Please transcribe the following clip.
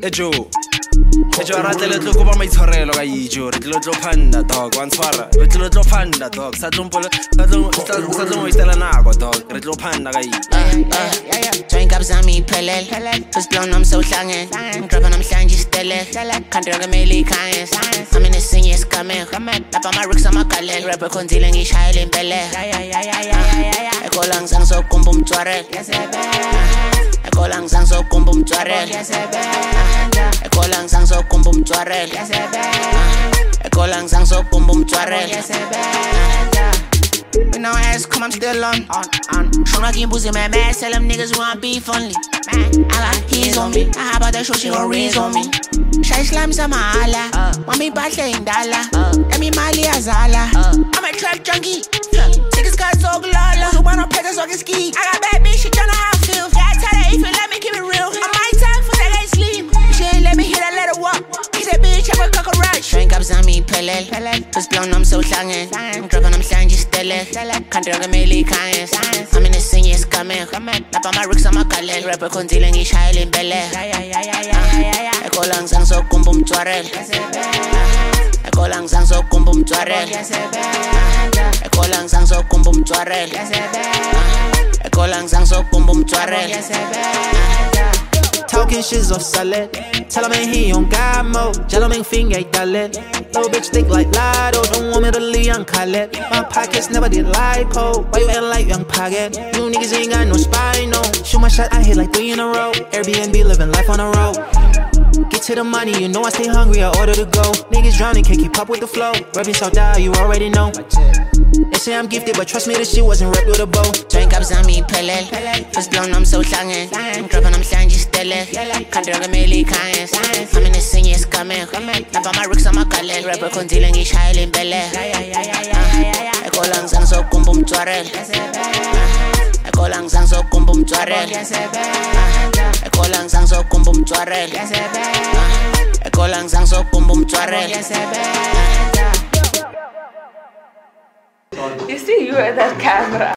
Ejo rata le tlo go ba maitshwarelo ka ijo re tlo phanda dog wa ntshwara re tlo phanda dog sa tlompole sa tlo istela nako dog re tlo phanda ka ijo Drink up zami pelel Just blown I'm so hlangen Dropping namhlanje istele Kanti yonke mele ikhanye I'm in the scene yesigameko Lapha ama-ricks amagalelo Rapper khonzile ngishayela impelelo Ekola ngisangizokumba umtshwarelo Ekola ngisangizokumba umtshwarelo Ekola ngisangizokumba umtshwarelo Ekola ngisangizokumba umtshwarelo With no ass, come I'm still on Show like you pussy, man, mad. Tell them niggas want beef only. I got he's on me. I about that show, she gon' raise on me. Shy slime sama ala. Mami batle indala. Emi mali azala. I'm a trap junkie. Niggas got so glala. Who wanna pet us on ski? I got bad bitch, she tryna how I feel. Yeah, I tell her if you let me keep it real. On my time for that ain't sleep. She ain't let me hit her, let her walk. Kiss that bitch, have a cockroach. Drink up zami pelel. Just blown I'm so hlangen. Dropping I'm slanging stelle. Kanti yonke mele ikhanye. I'm in the scene yesigameko. Lapha ama-ricks amagalelo Rapper khonzile ngishayela impelelo Ekola ngisangizokumba umtshwarelo Ekola ngisangizokumba umtshwarelo Ekola ngisangizokumba umtshwarelo Ekola ngisangizokumba umtshwarelo Talking shit's off salad. Tell him ain't he on God mode. Jello make finger dale. Little bitch think like Lotto. Don't want me to leave young Khaled. My pockets never did lipo. Why you acting like young pocket? You niggas ain't got no spine, no. Shoot my shot, I hit like 3 in a row. Airbnb living life on the road. Get to the money, you know I stay hungry, I order to go. Niggas drowning, can't keep up with the flow. Rapping so die, you already know. They say I'm gifted, but trust me, this shit wasn't wrapped with a bow. Drink up zami pelel Just blown I'm so hlangen Dropping namhlanje istele Kanti yonke mele ikhanye I'm in the scene yesigameko Lapha ama-ricks amagalelo Rapper khonzile ngishayela impelelo Ekola ngisangizokumba umtshwarelo Ekola ngisangizokumba umtshwarelo Ekola ngisangizokumba umtshwarelo Ekola ngisangizokumba umtshwarelo You see, you at that camera.